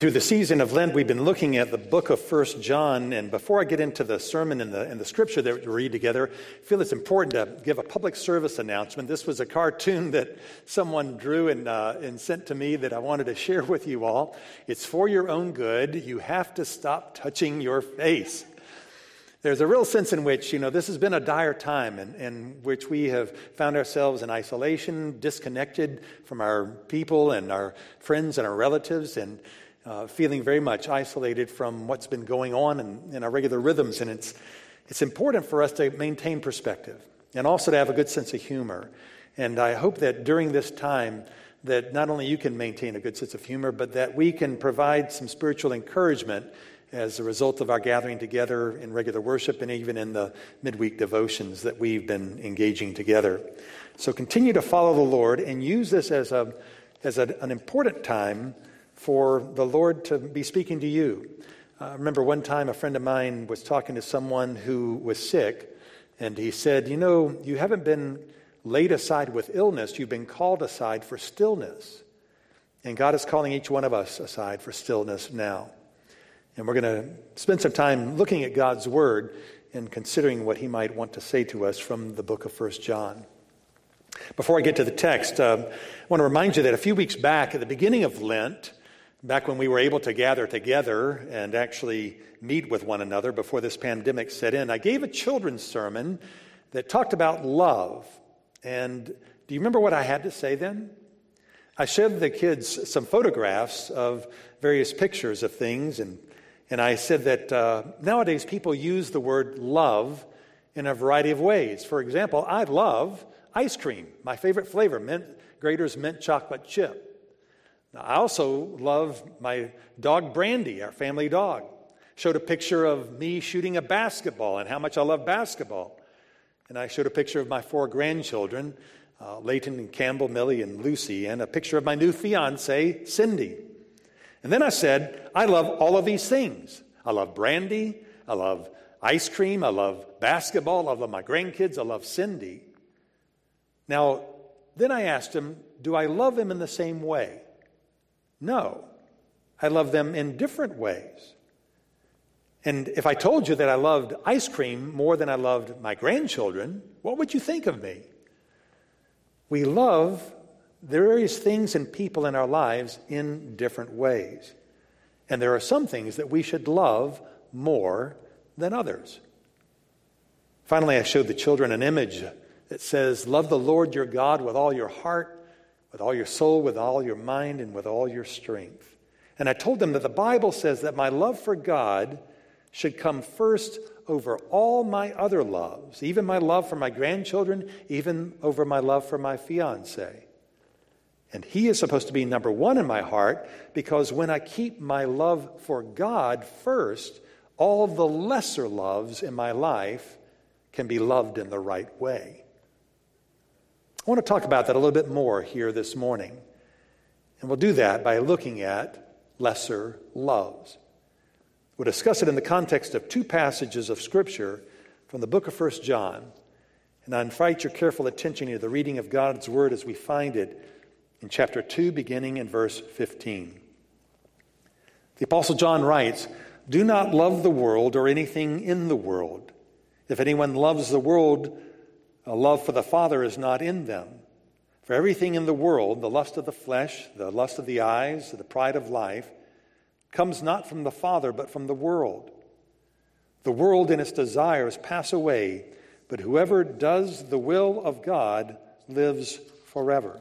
Through the season of Lent, we've been looking at the book of 1 John, and before I get into the sermon and the scripture that we read together, I feel it's important to give a public service announcement. This was a cartoon that someone drew and sent to me that I wanted to share with you all. It's for your own good. You have to stop touching your face. There's a real sense in which, this has been a dire time in which we have found ourselves in isolation, disconnected from our people and our friends and our relatives, and feeling very much isolated from what's been going on in our regular rhythms. And it's important for us to maintain perspective and also to have a good sense of humor. And I hope that during this time that not only you can maintain a good sense of humor, but that we can provide some spiritual encouragement as a result of our gathering together in regular worship and even in the midweek devotions that we've been engaging together. So continue to follow the Lord and use this as an important time for the Lord to be speaking to you. I remember one time a friend of mine was talking to someone who was sick, and he said, you haven't been laid aside with illness, you've been called aside for stillness. And God is calling each one of us aside for stillness now. And we're going to spend some time looking at God's Word and considering what He might want to say to us from the book of 1 John. Before I get to the text, I want to remind you that a few weeks back, at the beginning of Lent, back when we were able to gather together and actually meet with one another before this pandemic set in, I gave a children's sermon that talked about love. And do you remember what I had to say then? I showed the kids some photographs of various pictures of things, and I said that nowadays people use the word love in a variety of ways. For example, I love ice cream, my favorite flavor, Grater's mint chocolate chip. Now, I also love my dog Brandy, our family dog. Showed a picture of me shooting a basketball and how much I love basketball. And I showed a picture of my 4 grandchildren, Leighton and Campbell, Millie and Lucy, and a picture of my new fiancée, Cindy. And then I said, I love all of these things. I love Brandy, I love ice cream, I love basketball, I love my grandkids, I love Cindy. Now, then I asked him, do I love them in the same way? No, I love them in different ways. And if I told you that I loved ice cream more than I loved my grandchildren, what would you think of me? We love the various things and people in our lives in different ways. And there are some things that we should love more than others. Finally, I showed the children an image that says, love the Lord your God with all your heart, with all your soul, with all your mind, and with all your strength. And I told them that the Bible says that my love for God should come first over all my other loves, even my love for my grandchildren, even over my love for my fiancé. And He is supposed to be number one in my heart, because when I keep my love for God first, all the lesser loves in my life can be loved in the right way. I want to talk about that a little bit more here this morning. And we'll do that by looking at lesser loves. We'll discuss it in the context of 2 passages of Scripture from the book of 1 John. And I invite your careful attention to the reading of God's Word as we find it in chapter 2, beginning in verse 15. The Apostle John writes, "Do not love the world or anything in the world. If anyone loves the world, a love for the Father is not in them. For everything in the world, the lust of the flesh, the lust of the eyes, the pride of life, comes not from the Father, but from the world. The world and its desires pass away, but whoever does the will of God lives forever."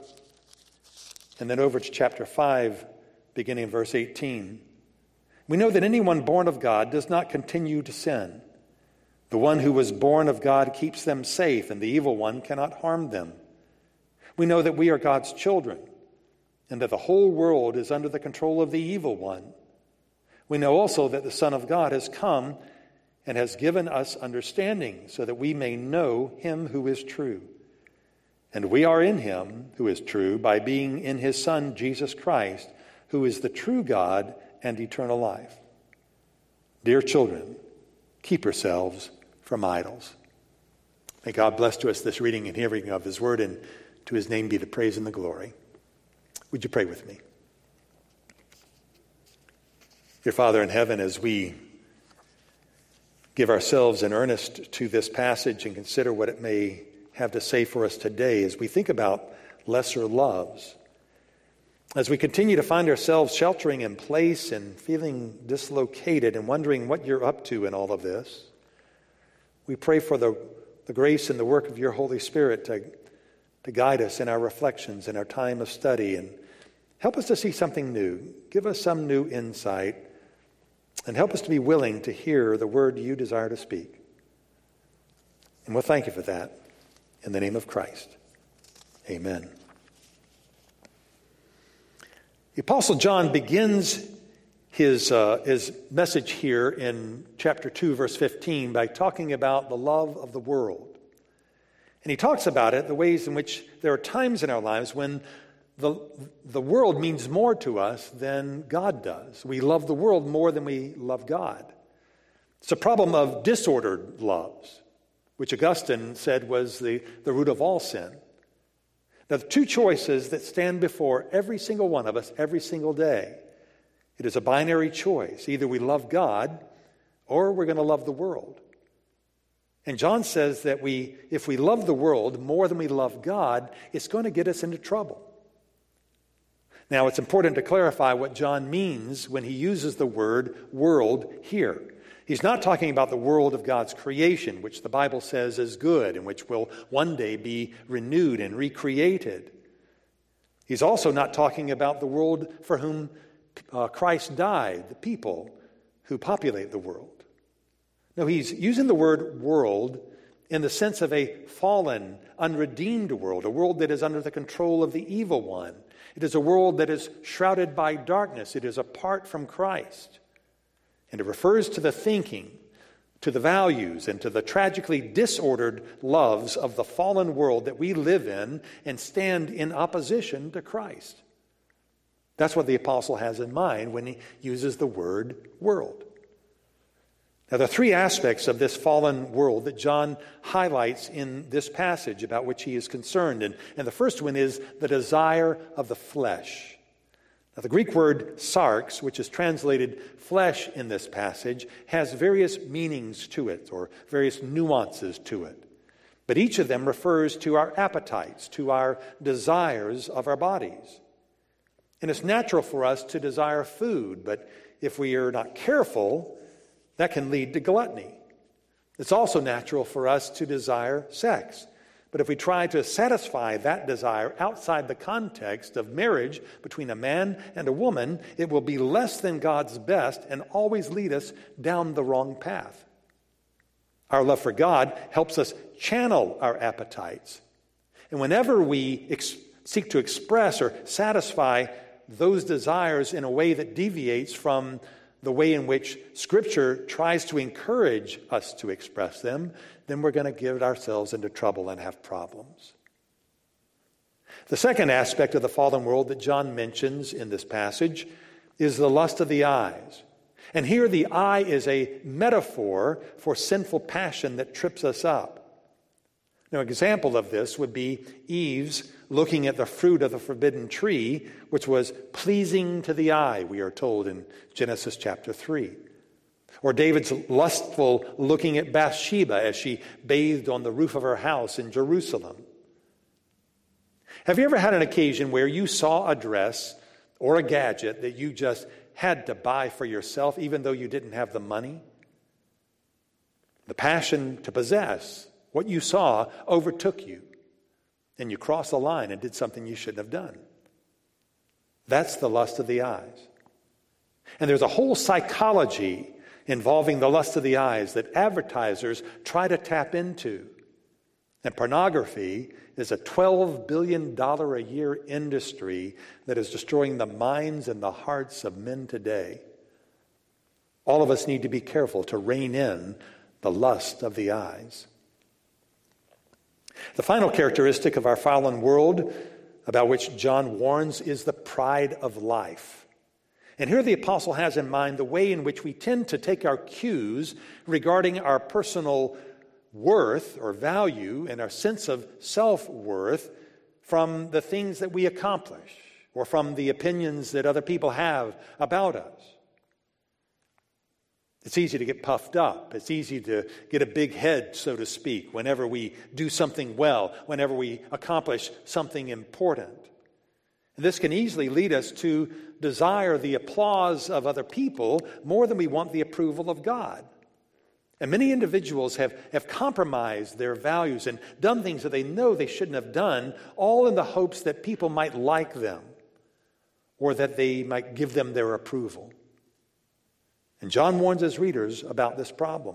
And then over to chapter 5, beginning in verse 18. "We know that anyone born of God does not continue to sin. The one who was born of God keeps them safe, and the evil one cannot harm them. We know that we are God's children, and that the whole world is under the control of the evil one. We know also that the Son of God has come and has given us understanding, so that we may know Him who is true. And we are in Him who is true by being in His Son, Jesus Christ, who is the true God and eternal life. Dear children, keep yourselves from idols." May God bless to us this reading and hearing of His Word, and to His name be the praise and the glory. Would you pray with me? Dear Father in heaven, as we give ourselves in earnest to this passage and consider what it may have to say for us today, as we think about lesser loves, as we continue to find ourselves sheltering in place and feeling dislocated and wondering what you're up to in all of this, we pray for the grace and the work of your Holy Spirit to guide us in our reflections, in our time of study, and help us to see something new. Give us some new insight, and help us to be willing to hear the word you desire to speak. And we'll thank you for that. In the name of Christ, amen. The Apostle John begins his message here in chapter 2, verse 15, by talking about the love of the world. And he talks about it, the ways in which there are times in our lives when the world means more to us than God does. We love the world more than we love God. It's a problem of disordered loves, which Augustine said was the root of all sin. Now, the two choices that stand before every single one of us every single day, it is a binary choice. Either we love God or we're going to love the world. And John says that if we love the world more than we love God, it's going to get us into trouble. Now, it's important to clarify what John means when he uses the word world here. He's not talking about the world of God's creation, which the Bible says is good and which will one day be renewed and recreated. He's also not talking about the world for whom Christ died, the people who populate the world. No, he's using the word world in the sense of a fallen, unredeemed world, a world that is under the control of the evil one. It is a world that is shrouded by darkness. It is apart from Christ. And it refers to the thinking, to the values, and to the tragically disordered loves of the fallen world that we live in and stand in opposition to Christ. That's what the apostle has in mind when he uses the word world. Now, there are three aspects of this fallen world that John highlights in this passage about which he is concerned. And the first one is the desire of the flesh. Now, the Greek word sarx, which is translated flesh in this passage, has various meanings to it, or various nuances to it. But each of them refers to our appetites, to our desires of our bodies. And it's natural for us to desire food, but if we are not careful, that can lead to gluttony. It's also natural for us to desire sex. But if we try to satisfy that desire outside the context of marriage between a man and a woman, it will be less than God's best and always lead us down the wrong path. Our love for God helps us channel our appetites. And whenever we seek to express or satisfy those desires in a way that deviates from the way in which Scripture tries to encourage us to express them, then we're going to get ourselves into trouble and have problems. The second aspect of the fallen world that John mentions in this passage is the lust of the eyes. And here the eye is a metaphor for sinful passion that trips us up. Now, an example of this would be Eve's looking at the fruit of the forbidden tree, which was pleasing to the eye, we are told in Genesis chapter 3. Or David's lustful looking at Bathsheba as she bathed on the roof of her house in Jerusalem. Have you ever had an occasion where you saw a dress or a gadget that you just had to buy for yourself even though you didn't have the money? The passion to possess what you saw overtook you, and you crossed the line and did something you shouldn't have done. That's the lust of the eyes. And there's a whole psychology involving the lust of the eyes that advertisers try to tap into. And pornography is a $12 billion a year industry that is destroying the minds and the hearts of men today. All of us need to be careful to rein in the lust of the eyes. The final characteristic of our fallen world about which John warns is the pride of life. And here the apostle has in mind the way in which we tend to take our cues regarding our personal worth or value and our sense of self-worth from the things that we accomplish or from the opinions that other people have about us. It's easy to get puffed up. It's easy to get a big head, so to speak, whenever we do something well, whenever we accomplish something important. And this can easily lead us to desire the applause of other people more than we want the approval of God. And many individuals have compromised their values and done things that they know they shouldn't have done, all in the hopes that people might like them or that they might give them their approval. And John warns his readers about this problem.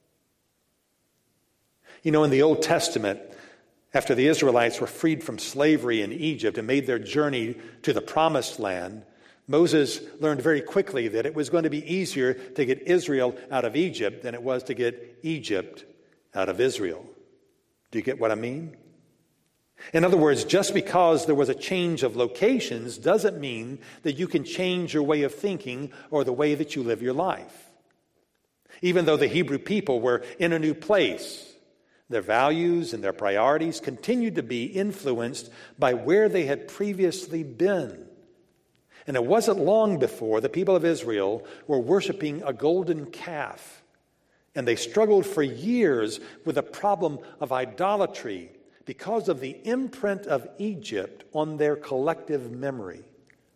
You know, in the Old Testament, after the Israelites were freed from slavery in Egypt and made their journey to the Promised Land, Moses learned very quickly that it was going to be easier to get Israel out of Egypt than it was to get Egypt out of Israel. Do you get what I mean? In other words, just because there was a change of locations doesn't mean that you can change your way of thinking or the way that you live your life. Even though the Hebrew people were in a new place, their values and their priorities continued to be influenced by where they had previously been. And it wasn't long before the people of Israel were worshiping a golden calf. And they struggled for years with the problem of idolatry because of the imprint of Egypt on their collective memory.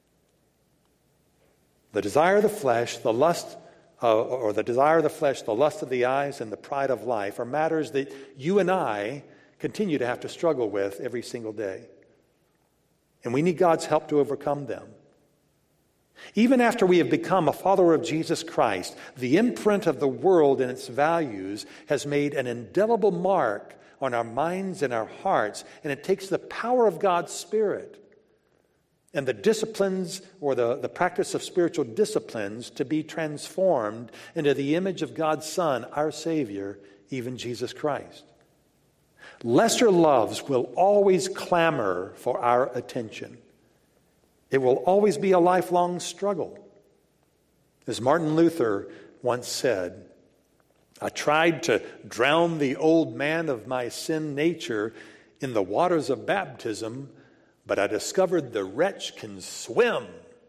The desire of the flesh, the lust of the eyes, and the pride of life are matters that you and I continue to have to struggle with every single day. And we need God's help to overcome them. Even after we have become a follower of Jesus Christ, the imprint of the world and its values has made an indelible mark on our minds and our hearts, and it takes the power of God's Spirit and the disciplines or the practice of spiritual disciplines to be transformed into the image of God's Son, our Savior, even Jesus Christ. Lesser loves will always clamor for our attention. It will always be a lifelong struggle. As Martin Luther once said, I tried to drown the old man of my sin nature in the waters of baptism, but I discovered the wretch can swim.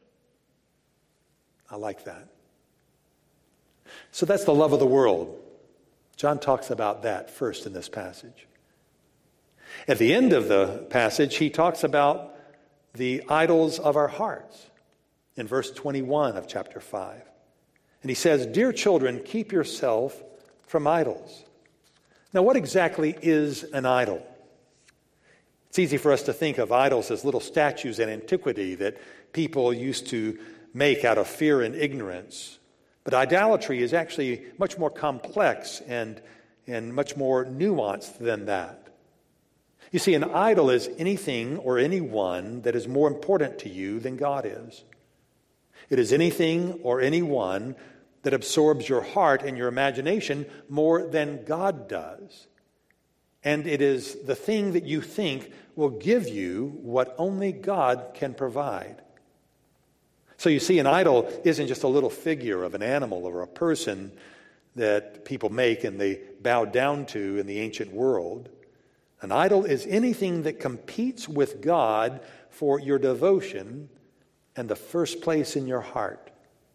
I like that. So that's the love of the world. John talks about that first in this passage. At the end of the passage, he talks about the idols of our hearts in verse 21 of chapter 5. And he says, Dear children, keep yourself from idols. Now, what exactly is an idol? It's easy for us to think of idols as little statues in antiquity that people used to make out of fear and ignorance. But idolatry is actually much more complex and much more nuanced than that. You see, an idol is anything or anyone that is more important to you than God is. It is anything or anyone that absorbs your heart and your imagination more than God does. And it is the thing that you think will give you what only God can provide. So you see, an idol isn't just a little figure of an animal or a person that people make and they bow down to in the ancient world. An idol is anything that competes with God for your devotion and the first place in your heart.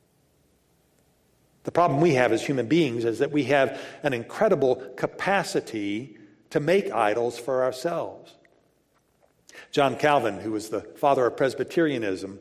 The problem we have as human beings is that we have an incredible capacity to make idols for ourselves. John Calvin, who was the father of Presbyterianism,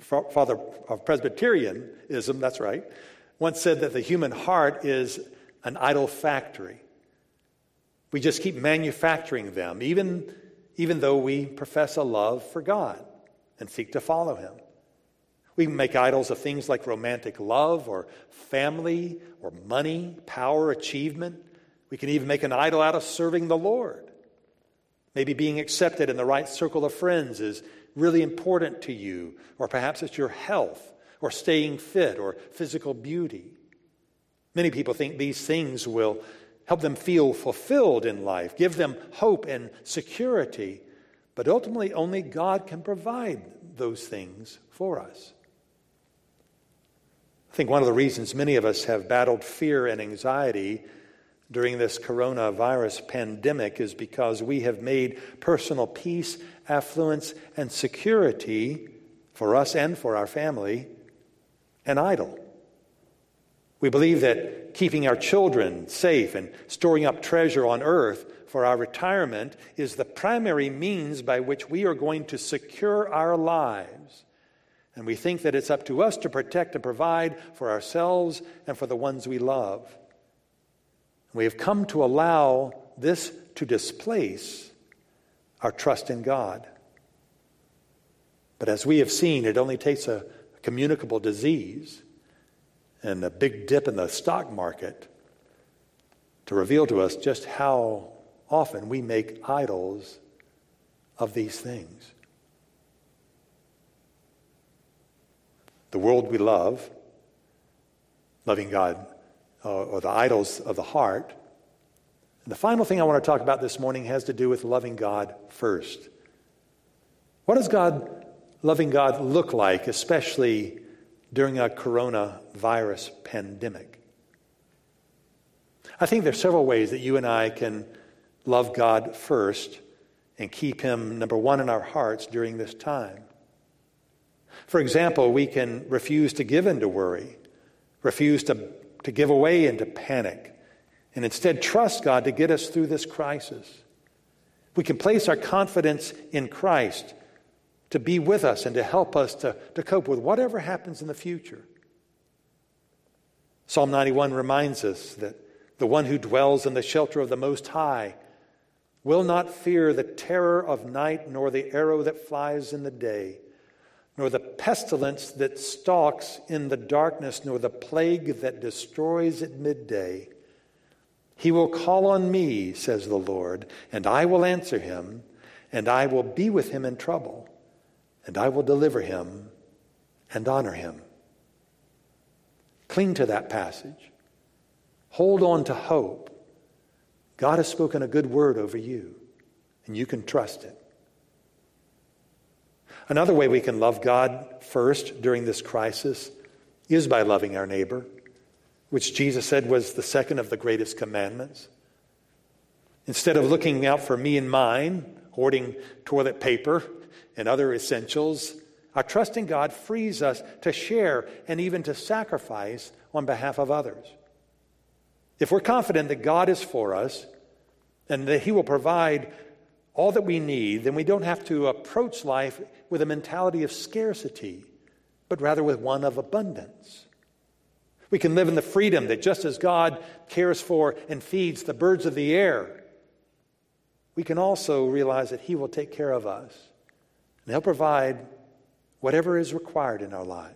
that's right, once said that the human heart is an idol factory. We just keep manufacturing them, even though we profess a love for God and seek to follow Him. We can make idols of things like romantic love or family or money, power, achievement. We can even make an idol out of serving the Lord. Maybe being accepted in the right circle of friends is really important to you, or perhaps it's your health or staying fit or physical beauty. Many people think these things will help them feel fulfilled in life, give them hope and security. But ultimately, only God can provide those things for us. I think one of the reasons many of us have battled fear and anxiety during this coronavirus pandemic is because we have made personal peace, affluence, and security for us and for our family an idol. We believe that keeping our children safe and storing up treasure on earth for our retirement is the primary means by which we are going to secure our lives. And we think that it's up to us to protect and provide for ourselves and for the ones we love. We have come to allow this to displace our trust in God. But as we have seen, it only takes a communicable disease and a big dip in the stock market to reveal to us just how often we make idols of these things. The world we love, loving God, or the idols of the heart. And the final thing I want to talk about this morning has to do with loving God first. What does loving God look like, especially during a coronavirus pandemic? I think there are several ways that you and I can love God first and keep Him number one in our hearts during this time. For example, we can refuse to give in to worry, refuse to give away into panic, and instead trust God to get us through this crisis. We can place our confidence in Christ to be with us and to help us to cope with whatever happens in the future. Psalm 91 reminds us that the one who dwells in the shelter of the Most High will not fear the terror of night, nor the arrow that flies in the day, nor the pestilence that stalks in the darkness, nor the plague that destroys at midday. He will call on me, says the Lord, and I will answer him, and I will be with him in trouble, and I will deliver him and honor him. Cling to that passage. Hold on to hope. God has spoken a good word over you, and you can trust it. Another way we can love God first during this crisis is by loving our neighbor, which Jesus said was the second of the greatest commandments. Instead of looking out for me and mine, hoarding toilet paper and other essentials, our trust in God frees us to share and even to sacrifice on behalf of others. If we're confident that God is for us and that He will provide all that we need, then we don't have to approach life with a mentality of scarcity, but rather with one of abundance. We can live in the freedom that just as God cares for and feeds the birds of the air, we can also realize that He will take care of us, and He'll provide whatever is required in our lives.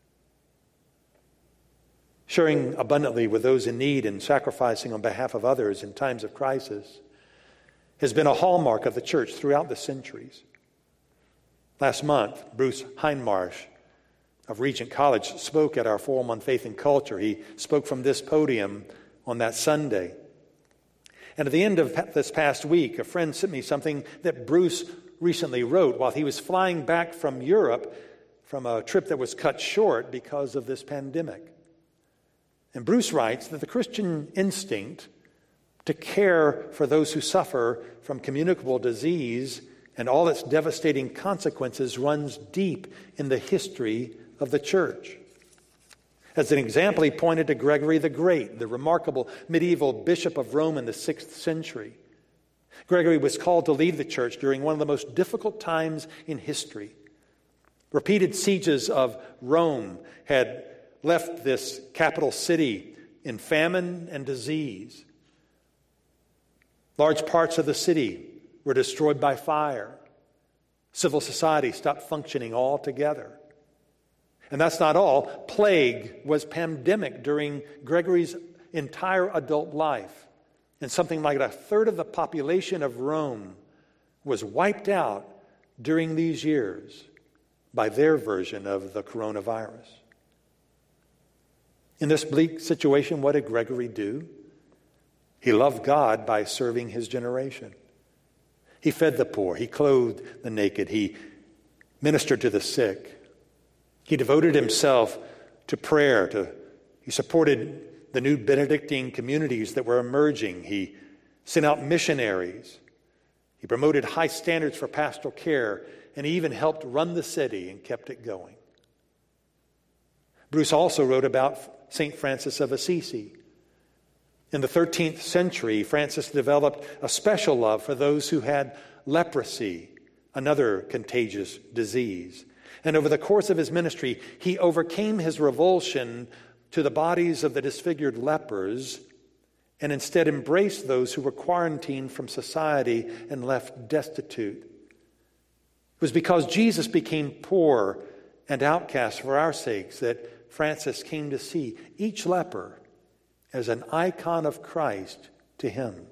Sharing abundantly with those in need and sacrificing on behalf of others in times of crisis has been a hallmark of the church throughout the centuries. Last month, Bruce Hindmarsh of Regent College spoke at our Forum on Faith and Culture. He spoke from this podium on that Sunday. And at the end of this past week, a friend sent me something that Bruce recently wrote while he was flying back from Europe from a trip that was cut short because of this pandemic. And Bruce writes that the Christian instinct to care for those who suffer from communicable disease and all its devastating consequences runs deep in the history of the church. As an example, he pointed to Gregory the Great, the remarkable medieval bishop of Rome in the 6th century. Gregory was called to lead the church during one of the most difficult times in history. Repeated sieges of Rome had left this capital city in famine and disease. Large parts of the city were destroyed by fire. Civil society stopped functioning altogether. And that's not all. Plague was pandemic during Gregory's entire adult life. And something like a third of the population of Rome was wiped out during these years by their version of the coronavirus. In this bleak situation, what did Gregory do? He loved God by serving his generation. He fed the poor. He clothed the naked. He ministered to the sick. He devoted himself to prayer. He supported the new Benedictine communities that were emerging. He sent out missionaries. He promoted high standards for pastoral care, and he even helped run the city and kept it going. Bruce also wrote about St. Francis of Assisi. In the 13th century, Francis developed a special love for those who had leprosy, another contagious disease. And over the course of his ministry, he overcame his revulsion to the bodies of the disfigured lepers and instead embraced those who were quarantined from society and left destitute. It was because Jesus became poor and outcast for our sakes that Francis came to see each leper as an icon of Christ to him.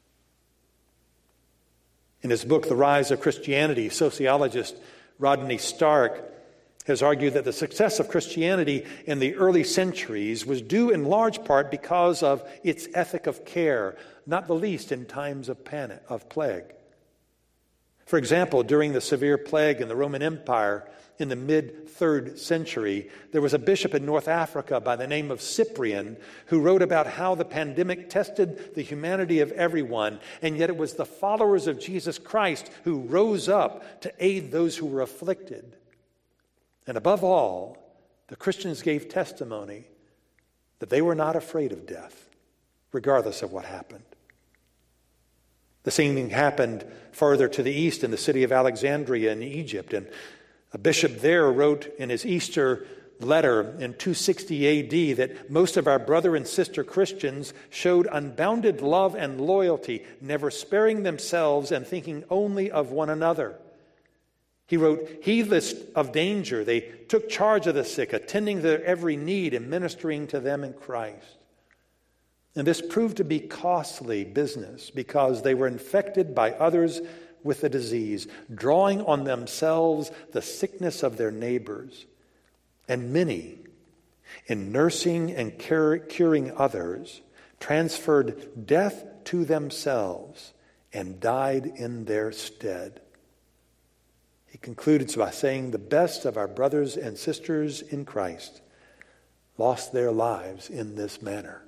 In his book, The Rise of Christianity, sociologist Rodney Stark has argued that the success of Christianity in the early centuries was due in large part because of its ethic of care, not the least in times of plague. For example, during the severe plague in the Roman Empire in the mid-3rd century, there was a bishop in North Africa by the name of Cyprian who wrote about how the pandemic tested the humanity of everyone, and yet it was the followers of Jesus Christ who rose up to aid those who were afflicted. And above all, the Christians gave testimony that they were not afraid of death, regardless of what happened. The same thing happened further to the east in the city of Alexandria in Egypt. And a bishop there wrote in his Easter letter in 260 AD that most of our brother and sister Christians showed unbounded love and loyalty, never sparing themselves and thinking only of one another. He wrote, heedless of danger, they took charge of the sick, attending their every need and ministering to them in Christ. And this proved to be costly business because they were infected by others with the disease, drawing on themselves the sickness of their neighbors. And many, in nursing and curing others, transferred death to themselves and died in their stead. He concluded by saying, the best of our brothers and sisters in Christ lost their lives in this manner.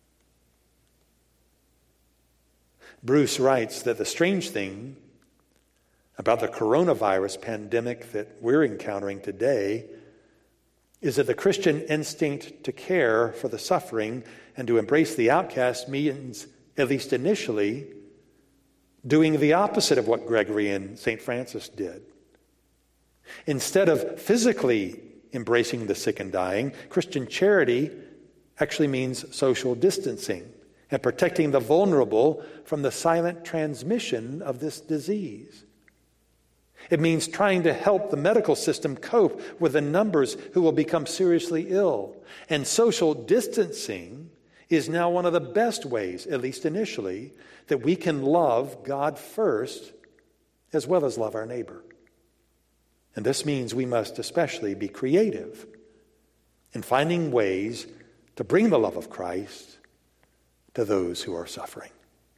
Bruce writes that the strange thing about the coronavirus pandemic that we're encountering today is that the Christian instinct to care for the suffering and to embrace the outcast means, at least initially, doing the opposite of what Gregory and St. Francis did. Instead of physically embracing the sick and dying, Christian charity actually means social distancing and protecting the vulnerable from the silent transmission of this disease. It means trying to help the medical system cope with the numbers who will become seriously ill. And social distancing is now one of the best ways, at least initially, that we can love God first as well as love our neighbor. And this means we must especially be creative in finding ways to bring the love of Christ to those who are suffering.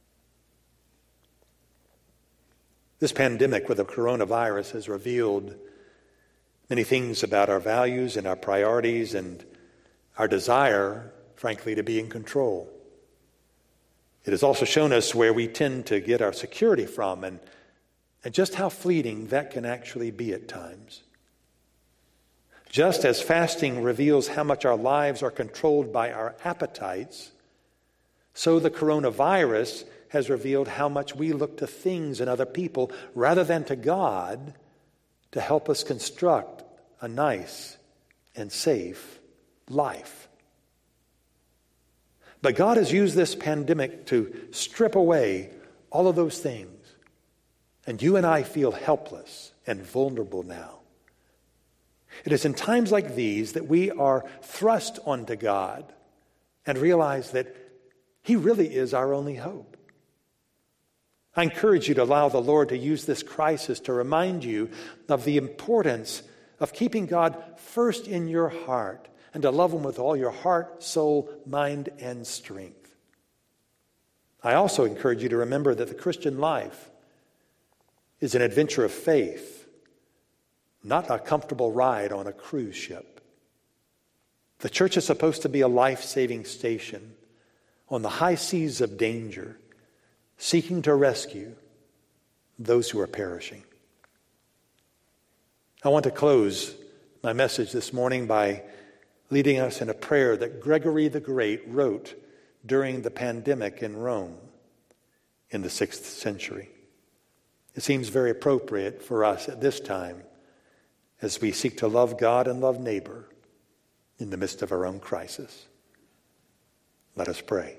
This pandemic with the coronavirus has revealed many things about our values and our priorities and our desire, frankly, to be in control. It has also shown us where we tend to get our security from and just how fleeting that can actually be at times. Just as fasting reveals how much our lives are controlled by our appetites, so the coronavirus has revealed how much we look to things and other people rather than to God to help us construct a nice and safe life. But God has used this pandemic to strip away all of those things. And you and I feel helpless and vulnerable now. It is in times like these that we are thrust onto God and realize that He really is our only hope. I encourage you to allow the Lord to use this crisis to remind you of the importance of keeping God first in your heart and to love Him with all your heart, soul, mind, and strength. I also encourage you to remember that the Christian life is an adventure of faith, not a comfortable ride on a cruise ship. The church is supposed to be a life-saving station on the high seas of danger, seeking to rescue those who are perishing. I want to close my message this morning by leading us in a prayer that Gregory the Great wrote during the pandemic in Rome in the 6th century. It seems very appropriate for us at this time as we seek to love God and love neighbor in the midst of our own crisis. Let us pray.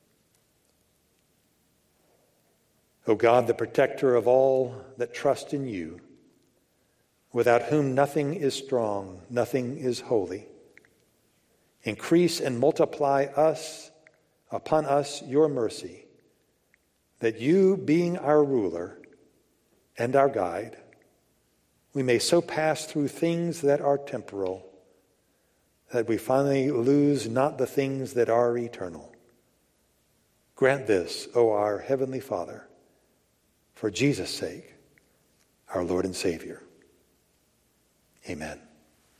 O God, the protector of all that trust in you, without whom nothing is strong, nothing is holy, increase and multiply upon us your mercy, that you, being our ruler and our guide, we may so pass through things that are temporal, that we finally lose not the things that are eternal. Grant this, O our heavenly Father, for Jesus' sake, our Lord and Savior. Amen.